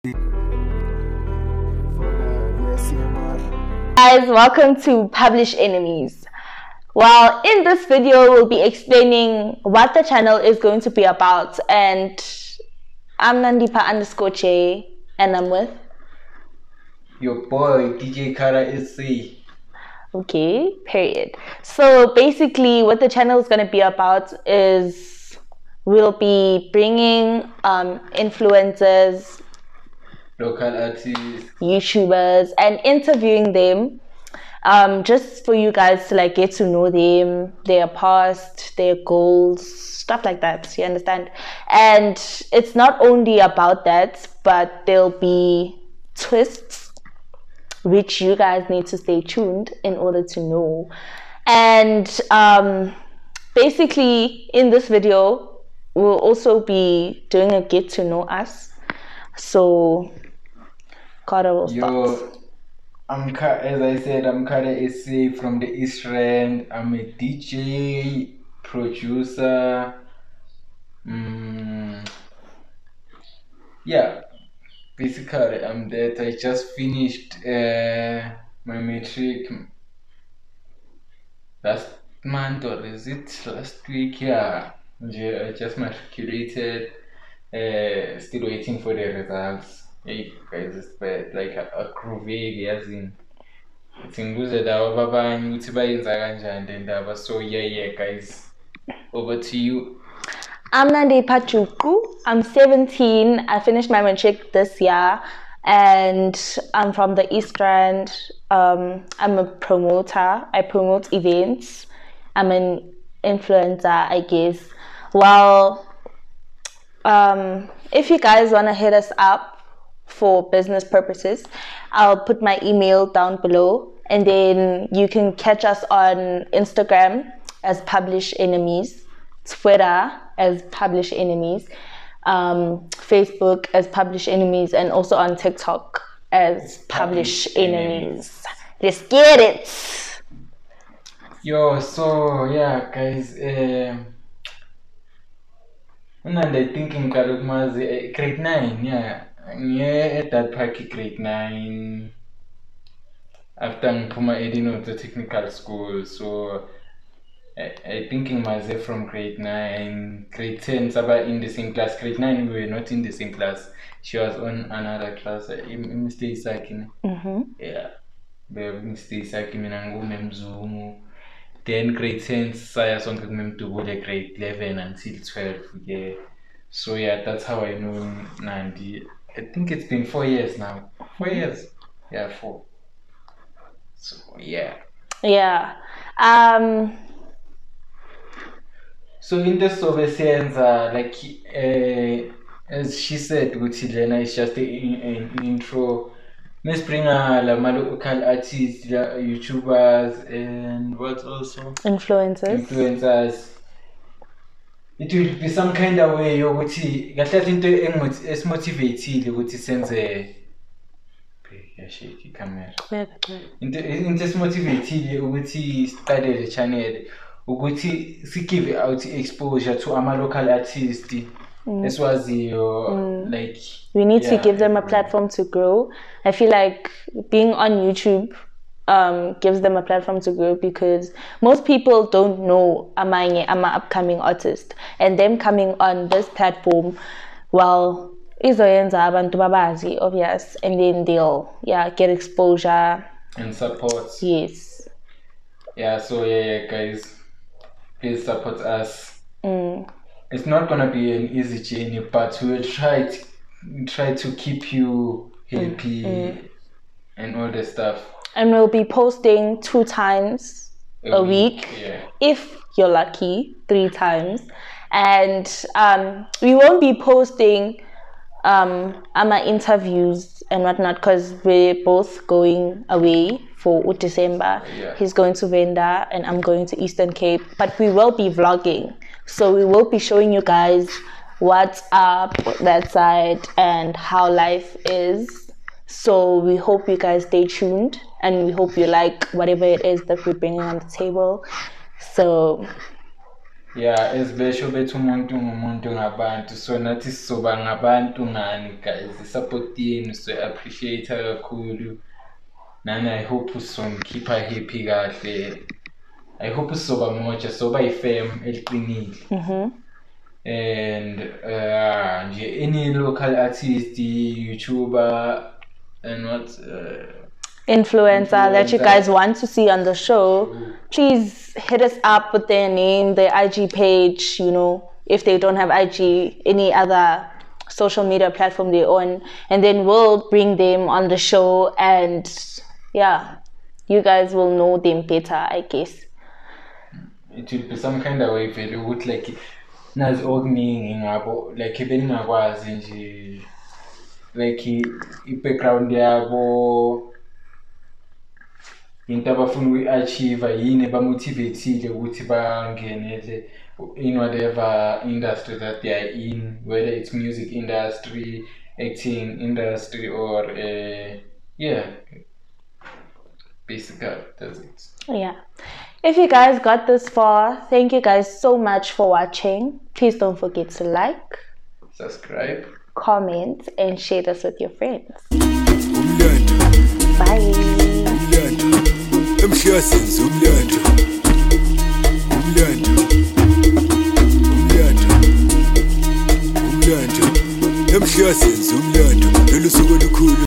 Guys, welcome to Publish Enemies. Well, in this video, we'll be explaining what the channel is going to be about, and I'm Nandipa_J, and I'm with your boy DJ Kara SC. Okay, period. So basically, what the channel is going to be about is we'll be bringing influencers, local artists, YouTubers, and interviewing them just for you guys to like get to know them, their past, their goals, stuff like that. You understand? And it's not only about that, but there'll be twists which you guys need to stay tuned in order to know. And basically in this video we'll also be doing a get to know us. So Carter will start. As I said, I'm Kara SC from the East Rand. I'm a DJ, producer. Yeah, basically I'm that. I just finished my matric last month, or is it last week? Yeah, I just matriculated. Still waiting for the results. Hey guys, it's bad. Like a groovy as in ngibuze laba babanye ukuthi bayenza kanjani le ndaba. So yeah guys, over to you. I'm Nandipa Chuku. I'm 17. I finished my matric this year and I'm from the East Rand. I'm a promoter. I promote events. I'm an influencer, I guess. Well, if you guys want to hit us up for business purposes, I'll put my email down below, and then you can catch us on Instagram as Publish Enemies, Twitter as Publish Enemies, Facebook as Publish Enemies, and also on TikTok as Publish Enemies. Let's get it. Yo, so yeah guys, and I thinking grade 9, yeah at that pack grade 9 after Mpuma Edino to technical school. So I thinking myself from grade 9, grade 10, Saba in the same class. Grade 9 we were not in the same class. She was on another class. Mistake Sakin. Yeah. Mistake Sakin Mzungu. Then grade 10 saya sonke kumemdubule grade 11 until 12. Yeah. So yeah, that's how I know Nandi. I think it's been 4 years now. 4 years. Yeah, 4. So yeah. Yeah. So in the Soviet like as she said, Gucci Lena is just an intro. Let's bring la local artists, YouTubers, and what also? Influencers. It will be some kind of way yokuthi kahle into esimotivated ukuthi senze camera. Into esimotivated ukuthi siqale le channel ukuthi si give out exposure to our local artists. This was like we need to give them a platform to grow. I feel like being on YouTube gives them a platform to grow, because most people don't know amanye ama upcoming artist, and them coming on this platform, well, izoyenza abantu babazi, obvious, and then they'll get exposure and support. Yes. Yeah, so yeah guys, please support us. It's not gonna be an easy journey, but we'll try to keep you happy and all the stuff. And we'll be posting 2 times a week. Yeah. If you're lucky, 3 times. And we won't be posting our interviews and whatnot, because we're both going away for December. Yeah. He's going to Venda and I'm going to Eastern Cape, but we will be vlogging. So we will be showing you guys what's up that side and how life is. So we hope you guys stay tuned, and we hope you like whatever it is that we're bringing on the table. So Yeah, esibesho bethu umuntu ngumuntu ngabantu, so nathi sizoba ngabantu ngani guys, support yenu so appreciate kakhulu. Nani I hope usongikhipha happy kahle. I hope sizoba moja, soba ifam eliqinile. And nje any local artist, YouTuber and what influencer that you guys want to see on the show, please hit us up with their name, their IG page, you know, if they don't have IG, any other social media platform they're on, and then we'll bring them on the show, and yeah, you guys will know them better, I guess. It will be some kind of way very good, like nazi okuningi ngabo, like beningakwazi nje, like i-background yabo, into abafuna uyi-achieve yini bamotivateile ukuthi bangenele in whatever industry that they are in, whether it's music industry, acting industry, or yeah, basically that's it. Yeah, if you guys got this far, thank you guys so much for watching. Please don't forget to like, subscribe, comment, and share this with your friends. Umlando. Bye. Umlando. Emhlasenza umlando. Umlando. Umlando. Umlando. Emhlasenza umlando. Lolu suku olukhulu.